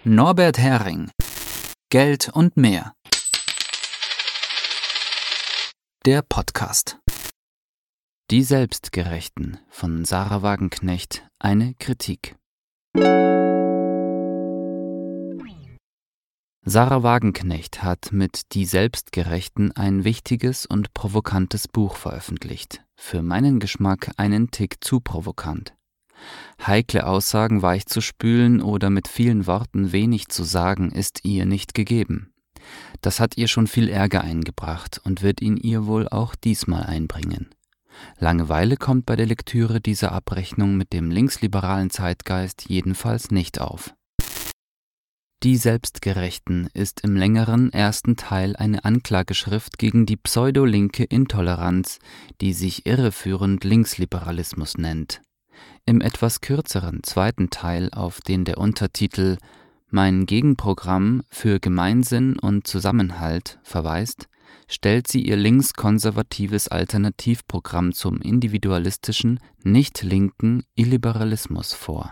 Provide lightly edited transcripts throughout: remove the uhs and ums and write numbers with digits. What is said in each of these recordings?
Norbert Hering. Geld und mehr. Der Podcast. Die Selbstgerechten von Sarah Wagenknecht. Eine Kritik. Sarah Wagenknecht hat mit Die Selbstgerechten ein wichtiges und provokantes Buch veröffentlicht. Für meinen Geschmack einen Tick zu provokant. Heikle Aussagen weich zu spülen oder mit vielen Worten wenig zu sagen, ist ihr nicht gegeben. Das hat ihr schon viel Ärger eingebracht und wird ihn ihr wohl auch diesmal einbringen. Langeweile kommt bei der Lektüre dieser Abrechnung mit dem linksliberalen Zeitgeist jedenfalls nicht auf. Die Selbstgerechten ist im längeren ersten Teil eine Anklageschrift gegen die pseudo-linke Intoleranz, die sich irreführend Linksliberalismus nennt. Im etwas kürzeren zweiten Teil, auf den der Untertitel »Mein Gegenprogramm für Gemeinsinn und Zusammenhalt« verweist, stellt sie ihr linkskonservatives Alternativprogramm zum individualistischen, nicht linken Illiberalismus vor.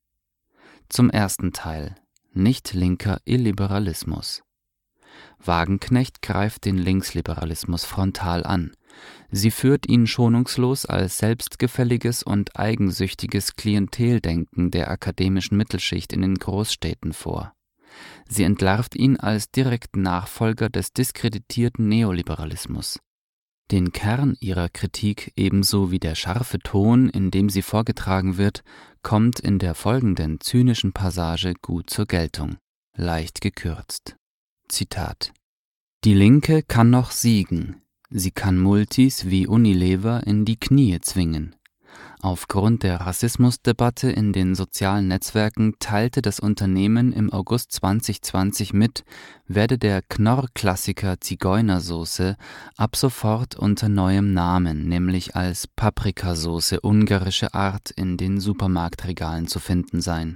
Zum ersten Teil: Nicht linker Illiberalismus. Wagenknecht greift den Linksliberalismus frontal an. Sie führt ihn schonungslos als selbstgefälliges und eigensüchtiges Klienteldenken der akademischen Mittelschicht in den Großstädten vor. Sie entlarvt ihn als direkten Nachfolger des diskreditierten Neoliberalismus. Den Kern ihrer Kritik ebenso wie der scharfe Ton, in dem sie vorgetragen wird, kommt in der folgenden zynischen Passage gut zur Geltung, leicht gekürzt. Zitat: Die Linke kann noch siegen. Sie kann Multis wie Unilever in die Knie zwingen. Aufgrund der Rassismusdebatte in den sozialen Netzwerken teilte das Unternehmen im August 2020 mit, werde der Knorr-Klassiker Zigeunersoße ab sofort unter neuem Namen, nämlich als Paprikasauce ungarische Art, in den Supermarktregalen zu finden sein.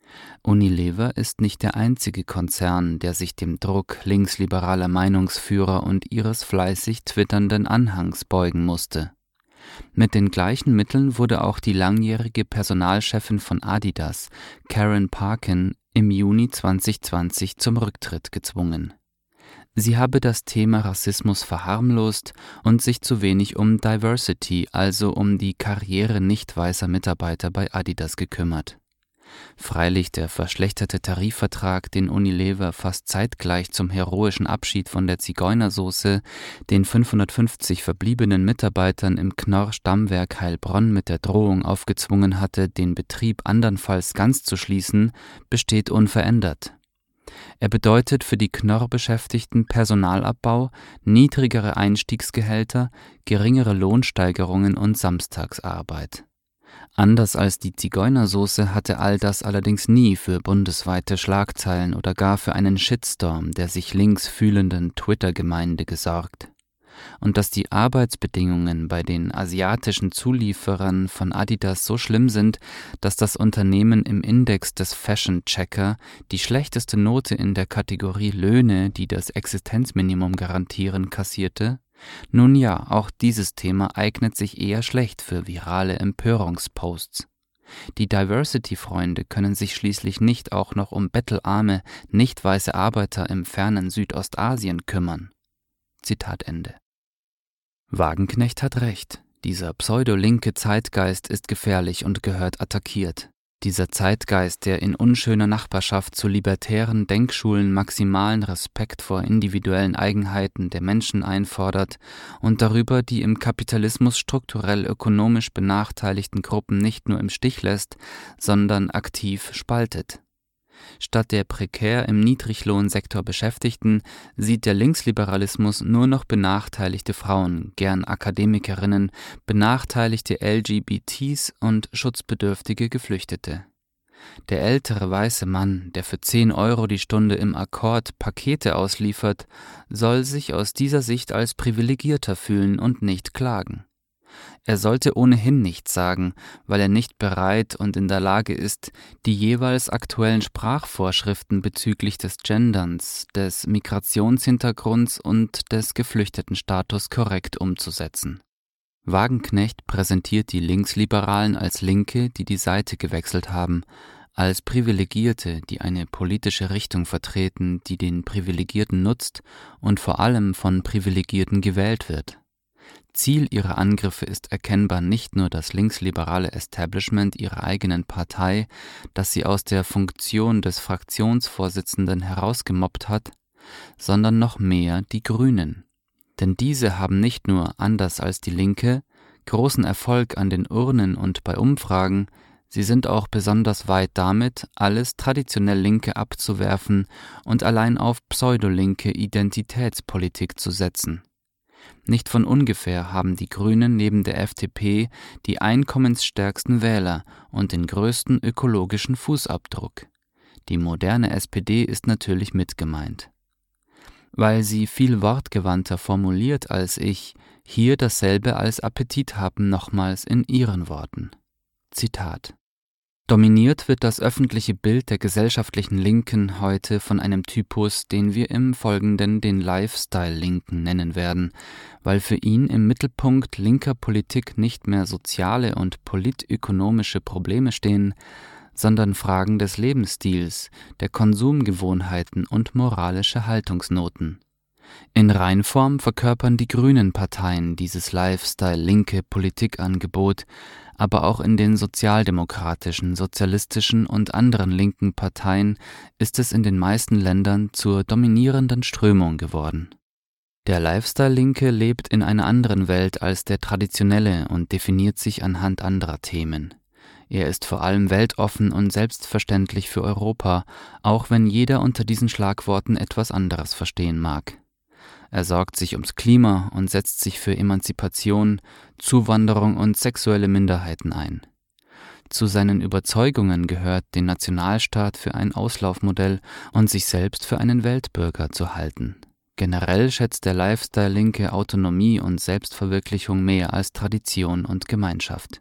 Unilever ist nicht der einzige Konzern, der sich dem Druck linksliberaler Meinungsführer und ihres fleißig twitternden Anhangs beugen musste. Mit den gleichen Mitteln wurde auch die langjährige Personalchefin von Adidas, Karen Parkin, im Juni 2020 zum Rücktritt gezwungen. Sie habe das Thema Rassismus verharmlost und sich zu wenig um Diversity, also um die Karriere nicht weißer Mitarbeiter bei Adidas gekümmert. Freilich der verschlechterte Tarifvertrag, den Unilever fast zeitgleich zum heroischen Abschied von der Zigeunersoße den 550 verbliebenen Mitarbeitern im Knorr-Stammwerk Heilbronn mit der Drohung aufgezwungen hatte, den Betrieb andernfalls ganz zu schließen, besteht unverändert. Er bedeutet für die Knorr-Beschäftigten Personalabbau, niedrigere Einstiegsgehälter, geringere Lohnsteigerungen und Samstagsarbeit. Anders als die Zigeunersoße hatte all das allerdings nie für bundesweite Schlagzeilen oder gar für einen Shitstorm der sich links fühlenden Twitter-Gemeinde gesorgt. Und dass die Arbeitsbedingungen bei den asiatischen Zulieferern von Adidas so schlimm sind, dass das Unternehmen im Index des Fashion Checker die schlechteste Note in der Kategorie Löhne, die das Existenzminimum garantieren, kassierte? Nun ja, auch dieses Thema eignet sich eher schlecht für virale Empörungsposts. Die Diversity-Freunde können sich schließlich nicht auch noch um bettelarme, nicht weiße Arbeiter im fernen Südostasien kümmern. Zitat Ende. Wagenknecht hat recht. Dieser pseudo-linke Zeitgeist ist gefährlich und gehört attackiert. Dieser Zeitgeist, der in unschöner Nachbarschaft zu libertären Denkschulen maximalen Respekt vor individuellen Eigenheiten der Menschen einfordert und darüber die im Kapitalismus strukturell ökonomisch benachteiligten Gruppen nicht nur im Stich lässt, sondern aktiv spaltet. Statt der prekär im Niedriglohnsektor Beschäftigten sieht der Linksliberalismus nur noch benachteiligte Frauen, gern Akademikerinnen, benachteiligte LGBTs und schutzbedürftige Geflüchtete. Der ältere weiße Mann, der für 10 € die Stunde im Akkord Pakete ausliefert, soll sich aus dieser Sicht als privilegierter fühlen und nicht klagen. Er sollte ohnehin nichts sagen, weil er nicht bereit und in der Lage ist, die jeweils aktuellen Sprachvorschriften bezüglich des Genderns, des Migrationshintergrunds und des Geflüchtetenstatus korrekt umzusetzen. Wagenknecht präsentiert die Linksliberalen als Linke, die die Seite gewechselt haben, als Privilegierte, die eine politische Richtung vertreten, die den Privilegierten nutzt und vor allem von Privilegierten gewählt wird. Ziel ihrer Angriffe ist erkennbar nicht nur das linksliberale Establishment ihrer eigenen Partei, das sie aus der Funktion des Fraktionsvorsitzenden herausgemobbt hat, sondern noch mehr die Grünen. Denn diese haben nicht nur, anders als die Linke, großen Erfolg an den Urnen und bei Umfragen, sie sind auch besonders weit damit, alles traditionell Linke abzuwerfen und allein auf pseudolinke Identitätspolitik zu setzen. Nicht von ungefähr haben die Grünen neben der FDP die einkommensstärksten Wähler und den größten ökologischen Fußabdruck. Die moderne SPD ist natürlich mit gemeint. Weil sie viel wortgewandter formuliert als ich, hier dasselbe als Appetit haben nochmals in ihren Worten. Zitat: Dominiert wird das öffentliche Bild der gesellschaftlichen Linken heute von einem Typus, den wir im Folgenden den Lifestyle-Linken nennen werden, weil für ihn im Mittelpunkt linker Politik nicht mehr soziale und politökonomische Probleme stehen, sondern Fragen des Lebensstils, der Konsumgewohnheiten und moralische Haltungsnoten. In Reinform verkörpern die grünen Parteien dieses Lifestyle-linke Politikangebot, aber auch in den sozialdemokratischen, sozialistischen und anderen linken Parteien ist es in den meisten Ländern zur dominierenden Strömung geworden. Der Lifestyle-Linke lebt in einer anderen Welt als der traditionelle und definiert sich anhand anderer Themen. Er ist vor allem weltoffen und selbstverständlich für Europa, auch wenn jeder unter diesen Schlagworten etwas anderes verstehen mag. Er sorgt sich ums Klima und setzt sich für Emanzipation, Zuwanderung und sexuelle Minderheiten ein. Zu seinen Überzeugungen gehört, den Nationalstaat für ein Auslaufmodell und sich selbst für einen Weltbürger zu halten. Generell schätzt der Lifestyle-Linke Autonomie und Selbstverwirklichung mehr als Tradition und Gemeinschaft.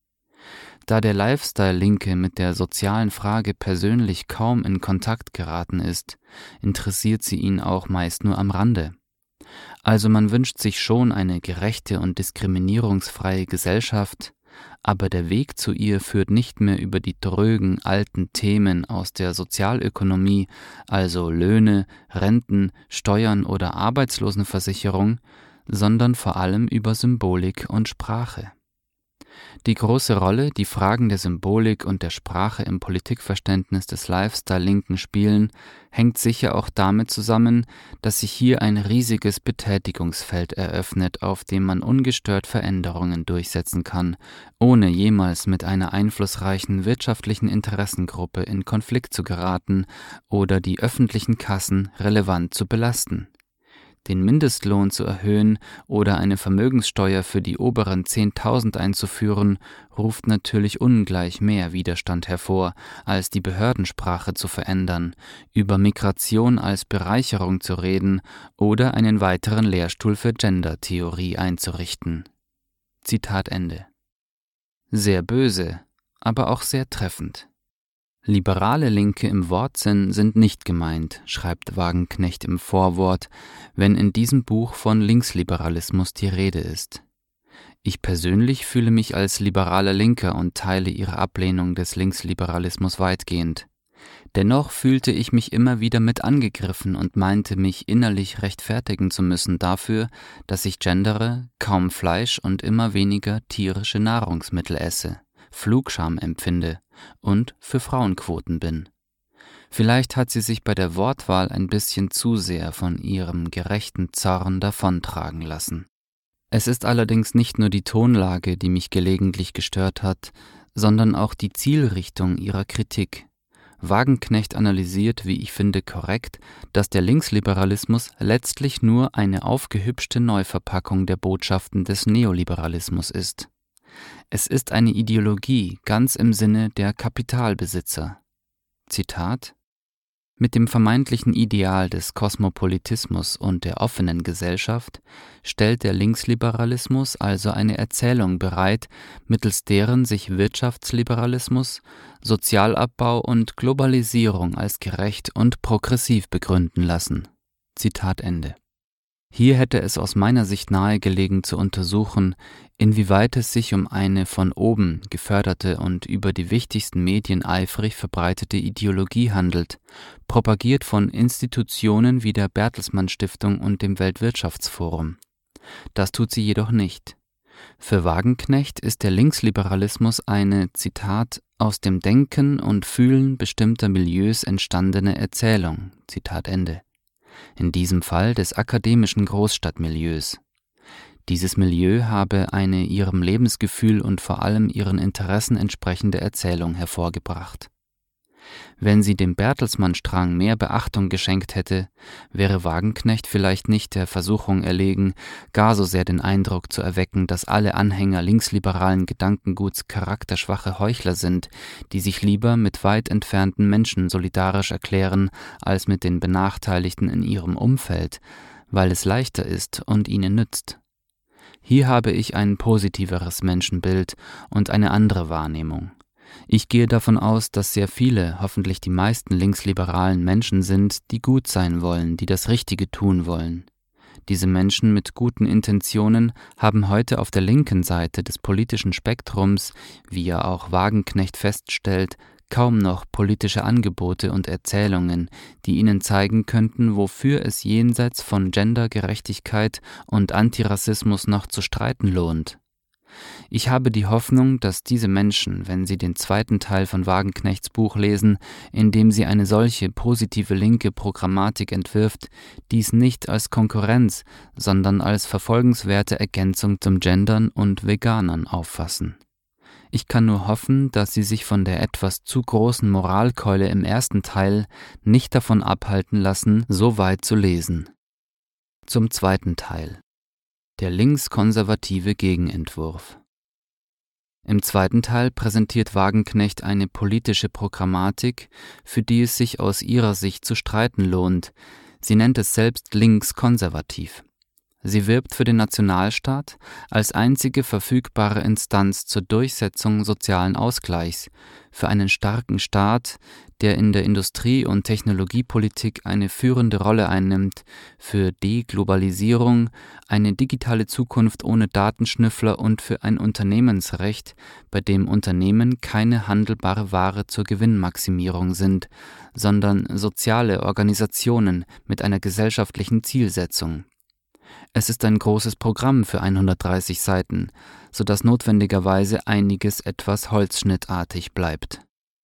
Da der Lifestyle-Linke mit der sozialen Frage persönlich kaum in Kontakt geraten ist, interessiert sie ihn auch meist nur am Rande. Also man wünscht sich schon eine gerechte und diskriminierungsfreie Gesellschaft, aber der Weg zu ihr führt nicht mehr über die drögen alten Themen aus der Sozialökonomie, also Löhne, Renten, Steuern oder Arbeitslosenversicherung, sondern vor allem über Symbolik und Sprache. Die große Rolle, die Fragen der Symbolik und der Sprache im Politikverständnis des Lifestyle-Linken spielen, hängt sicher auch damit zusammen, dass sich hier ein riesiges Betätigungsfeld eröffnet, auf dem man ungestört Veränderungen durchsetzen kann, ohne jemals mit einer einflussreichen wirtschaftlichen Interessengruppe in Konflikt zu geraten oder die öffentlichen Kassen relevant zu belasten. Den Mindestlohn zu erhöhen oder eine Vermögenssteuer für die oberen 10.000 einzuführen, ruft natürlich ungleich mehr Widerstand hervor, als die Behördensprache zu verändern, über Migration als Bereicherung zu reden oder einen weiteren Lehrstuhl für Gender-Theorie einzurichten. Zitat Ende. Sehr böse, aber auch sehr treffend. Liberale Linke im Wortsinn sind nicht gemeint, schreibt Wagenknecht im Vorwort, wenn in diesem Buch von Linksliberalismus die Rede ist. Ich persönlich fühle mich als liberaler Linker und teile ihre Ablehnung des Linksliberalismus weitgehend. Dennoch fühlte ich mich immer wieder mit angegriffen und meinte mich innerlich rechtfertigen zu müssen dafür, dass ich gendere, kaum Fleisch und immer weniger tierische Nahrungsmittel esse, Flugscham empfinde und für Frauenquoten bin. Vielleicht hat sie sich bei der Wortwahl ein bisschen zu sehr von ihrem gerechten Zorn davontragen lassen. Es ist allerdings nicht nur die Tonlage, die mich gelegentlich gestört hat, sondern auch die Zielrichtung ihrer Kritik. Wagenknecht analysiert, wie ich finde, korrekt, dass der Linksliberalismus letztlich nur eine aufgehübschte Neuverpackung der Botschaften des Neoliberalismus ist. Es ist eine Ideologie ganz im Sinne der Kapitalbesitzer. Zitat: Mit dem vermeintlichen Ideal des Kosmopolitismus und der offenen Gesellschaft stellt der Linksliberalismus also eine Erzählung bereit, mittels deren sich Wirtschaftsliberalismus, Sozialabbau und Globalisierung als gerecht und progressiv begründen lassen. Zitat Ende. Hier hätte es aus meiner Sicht nahegelegen zu untersuchen, inwieweit es sich um eine von oben geförderte und über die wichtigsten Medien eifrig verbreitete Ideologie handelt, propagiert von Institutionen wie der Bertelsmann Stiftung und dem Weltwirtschaftsforum. Das tut sie jedoch nicht. Für Wagenknecht ist der Linksliberalismus eine, Zitat, aus dem Denken und Fühlen bestimmter Milieus entstandene Erzählung, Zitat Ende. In diesem Fall des akademischen Großstadtmilieus. Dieses Milieu habe eine ihrem Lebensgefühl und vor allem ihren Interessen entsprechende Erzählung hervorgebracht. Wenn sie dem Bertelsmann-Strang mehr Beachtung geschenkt hätte, wäre Wagenknecht vielleicht nicht der Versuchung erlegen, gar so sehr den Eindruck zu erwecken, dass alle Anhänger linksliberalen Gedankenguts charakterschwache Heuchler sind, die sich lieber mit weit entfernten Menschen solidarisch erklären, als mit den Benachteiligten in ihrem Umfeld, weil es leichter ist und ihnen nützt. Hier habe ich ein positiveres Menschenbild und eine andere Wahrnehmung. Ich gehe davon aus, dass sehr viele, hoffentlich die meisten linksliberalen Menschen sind, die gut sein wollen, die das Richtige tun wollen. Diese Menschen mit guten Intentionen haben heute auf der linken Seite des politischen Spektrums, wie ja auch Wagenknecht feststellt, kaum noch politische Angebote und Erzählungen, die ihnen zeigen könnten, wofür es jenseits von Gendergerechtigkeit und Antirassismus noch zu streiten lohnt. Ich habe die Hoffnung, dass diese Menschen, wenn sie den zweiten Teil von Wagenknechts Buch lesen, in dem sie eine solche positive linke Programmatik entwirft, dies nicht als Konkurrenz, sondern als verfolgenswerte Ergänzung zum Gendern und Veganern auffassen. Ich kann nur hoffen, dass sie sich von der etwas zu großen Moralkeule im ersten Teil nicht davon abhalten lassen, so weit zu lesen. Zum zweiten Teil. Der linkskonservative Gegenentwurf. Im zweiten Teil präsentiert Wagenknecht eine politische Programmatik, für die es sich aus ihrer Sicht zu streiten lohnt. Sie nennt es selbst linkskonservativ. Sie wirbt für den Nationalstaat als einzige verfügbare Instanz zur Durchsetzung sozialen Ausgleichs, für einen starken Staat, der in der Industrie- und Technologiepolitik eine führende Rolle einnimmt, für Deglobalisierung, eine digitale Zukunft ohne Datenschnüffler und für ein Unternehmensrecht, bei dem Unternehmen keine handelbare Ware zur Gewinnmaximierung sind, sondern soziale Organisationen mit einer gesellschaftlichen Zielsetzung. Es ist ein großes Programm für 130 Seiten, sodass notwendigerweise einiges etwas holzschnittartig bleibt.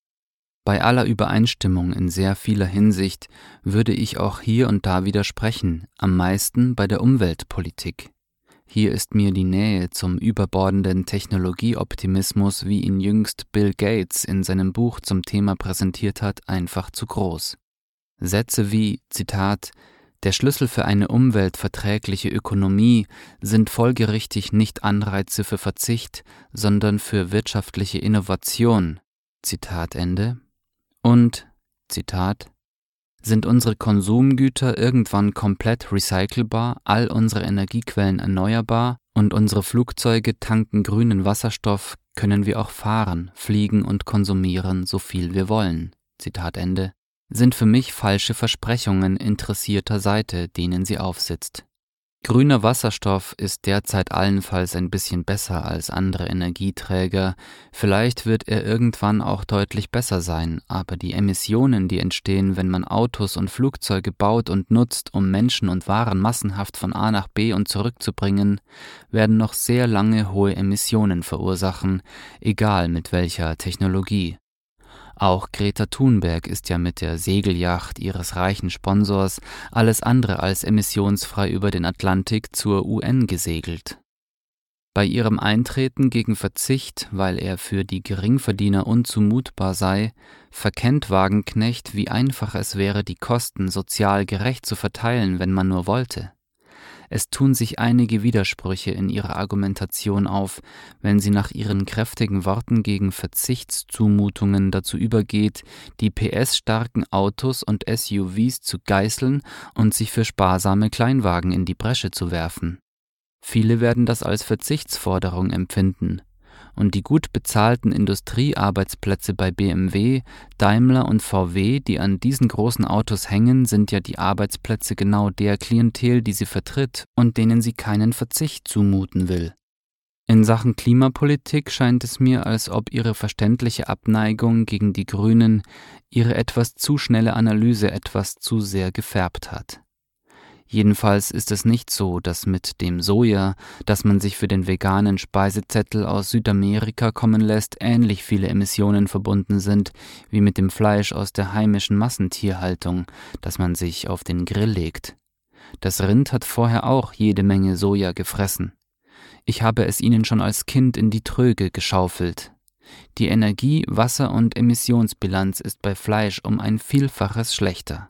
Bei aller Übereinstimmung in sehr vieler Hinsicht würde ich auch hier und da widersprechen, am meisten bei der Umweltpolitik. Hier ist mir die Nähe zum überbordenden Technologieoptimismus, wie ihn jüngst Bill Gates in seinem Buch zum Thema präsentiert hat, einfach zu groß. Sätze wie, Zitat, der Schlüssel für eine umweltverträgliche Ökonomie sind folgerichtig nicht Anreize für Verzicht, sondern für wirtschaftliche Innovation. Zitat Ende. Und, Zitat, sind unsere Konsumgüter irgendwann komplett recycelbar, all unsere Energiequellen erneuerbar und unsere Flugzeuge tanken grünen Wasserstoff, können wir auch fahren, fliegen und konsumieren, so viel wir wollen. Zitat Ende. Sind für mich falsche Versprechungen interessierter Seite, denen sie aufsitzt. Grüner Wasserstoff ist derzeit allenfalls ein bisschen besser als andere Energieträger, vielleicht wird er irgendwann auch deutlich besser sein, aber die Emissionen, die entstehen, wenn man Autos und Flugzeuge baut und nutzt, um Menschen und Waren massenhaft von A nach B und zurückzubringen, werden noch sehr lange hohe Emissionen verursachen, egal mit welcher Technologie. Auch Greta Thunberg ist ja mit der Segelyacht ihres reichen Sponsors alles andere als emissionsfrei über den Atlantik zur UN gesegelt. Bei ihrem Eintreten gegen Verzicht, weil er für die Geringverdiener unzumutbar sei, verkennt Wagenknecht, wie einfach es wäre, die Kosten sozial gerecht zu verteilen, wenn man nur wollte. Es tun sich einige Widersprüche in ihrer Argumentation auf, wenn sie nach ihren kräftigen Worten gegen Verzichtszumutungen dazu übergeht, die PS-starken Autos und SUVs zu geißeln und sich für sparsame Kleinwagen in die Bresche zu werfen. Viele werden das als Verzichtsforderung empfinden. Und die gut bezahlten Industriearbeitsplätze bei BMW, Daimler und VW, die an diesen großen Autos hängen, sind ja die Arbeitsplätze genau der Klientel, die sie vertritt und denen sie keinen Verzicht zumuten will. In Sachen Klimapolitik scheint es mir, als ob ihre verständliche Abneigung gegen die Grünen ihre etwas zu schnelle Analyse etwas zu sehr gefärbt hat. Jedenfalls ist es nicht so, dass mit dem Soja, das man sich für den veganen Speisezettel aus Südamerika kommen lässt, ähnlich viele Emissionen verbunden sind wie mit dem Fleisch aus der heimischen Massentierhaltung, das man sich auf den Grill legt. Das Rind hat vorher auch jede Menge Soja gefressen. Ich habe es ihnen schon als Kind in die Tröge geschaufelt. Die Energie-, Wasser- und Emissionsbilanz ist bei Fleisch um ein Vielfaches schlechter.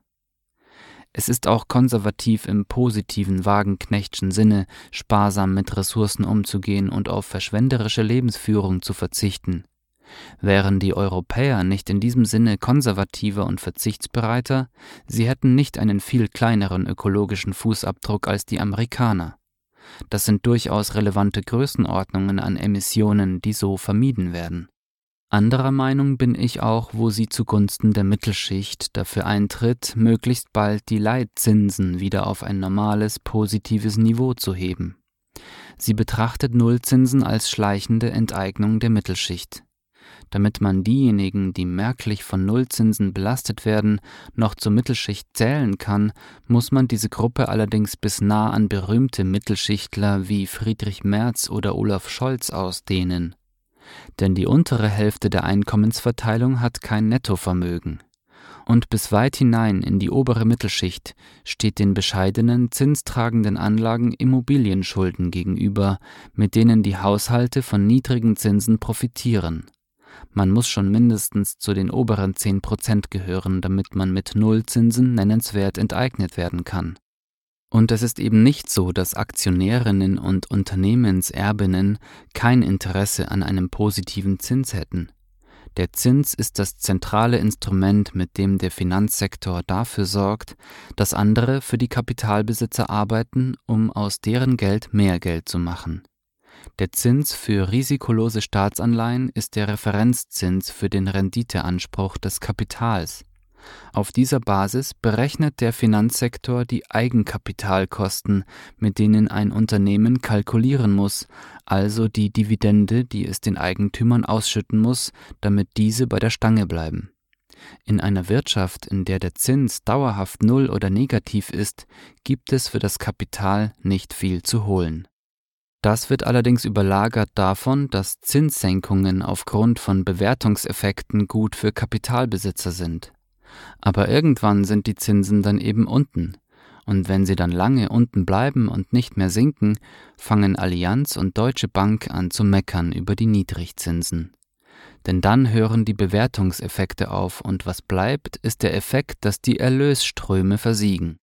Es ist auch konservativ im positiven Wagenknechtschen Sinne, sparsam mit Ressourcen umzugehen und auf verschwenderische Lebensführung zu verzichten. Wären die Europäer nicht in diesem Sinne konservativer und verzichtsbereiter, sie hätten nicht einen viel kleineren ökologischen Fußabdruck als die Amerikaner. Das sind durchaus relevante Größenordnungen an Emissionen, die so vermieden werden. Anderer Meinung bin ich auch, wo sie zugunsten der Mittelschicht dafür eintritt, möglichst bald die Leitzinsen wieder auf ein normales, positives Niveau zu heben. Sie betrachtet Nullzinsen als schleichende Enteignung der Mittelschicht. Damit man diejenigen, die merklich von Nullzinsen belastet werden, noch zur Mittelschicht zählen kann, muss man diese Gruppe allerdings bis nah an berühmte Mittelschichtler wie Friedrich Merz oder Olaf Scholz ausdehnen. Denn die untere Hälfte der Einkommensverteilung hat kein Nettovermögen. Und bis weit hinein in die obere Mittelschicht steht den bescheidenen, zinstragenden Anlagen Immobilienschulden gegenüber, mit denen die Haushalte von niedrigen Zinsen profitieren. Man muss schon mindestens zu den oberen 10% gehören, damit man mit Nullzinsen nennenswert enteignet werden kann. Und es ist eben nicht so, dass Aktionärinnen und Unternehmenserbinnen kein Interesse an einem positiven Zins hätten. Der Zins ist das zentrale Instrument, mit dem der Finanzsektor dafür sorgt, dass andere für die Kapitalbesitzer arbeiten, um aus deren Geld mehr Geld zu machen. Der Zins für risikolose Staatsanleihen ist der Referenzzins für den Renditeanspruch des Kapitals. Auf dieser Basis berechnet der Finanzsektor die Eigenkapitalkosten, mit denen ein Unternehmen kalkulieren muss, also die Dividende, die es den Eigentümern ausschütten muss, damit diese bei der Stange bleiben. In einer Wirtschaft, in der der Zins dauerhaft null oder negativ ist, gibt es für das Kapital nicht viel zu holen. Das wird allerdings überlagert davon, dass Zinssenkungen aufgrund von Bewertungseffekten gut für Kapitalbesitzer sind. Aber irgendwann sind die Zinsen dann eben unten. Und wenn sie dann lange unten bleiben und nicht mehr sinken, fangen Allianz und Deutsche Bank an zu meckern über die Niedrigzinsen. Denn dann hören die Bewertungseffekte auf und was bleibt, ist der Effekt, dass die Erlösströme versiegen.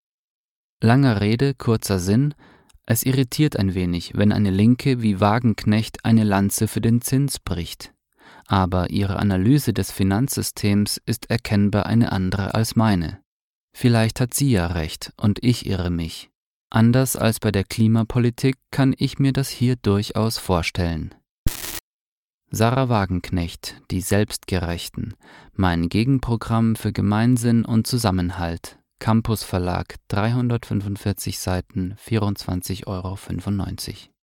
Langer Rede, kurzer Sinn: Es irritiert ein wenig, wenn eine Linke wie Wagenknecht eine Lanze für den Zins bricht. Aber ihre Analyse des Finanzsystems ist erkennbar eine andere als meine. Vielleicht hat sie ja recht und ich irre mich. Anders als bei der Klimapolitik kann ich mir das hier durchaus vorstellen. Sarah Wagenknecht, Die Selbstgerechten, mein Gegenprogramm für Gemeinsinn und Zusammenhalt. Campus Verlag, 345 Seiten, 24,95 €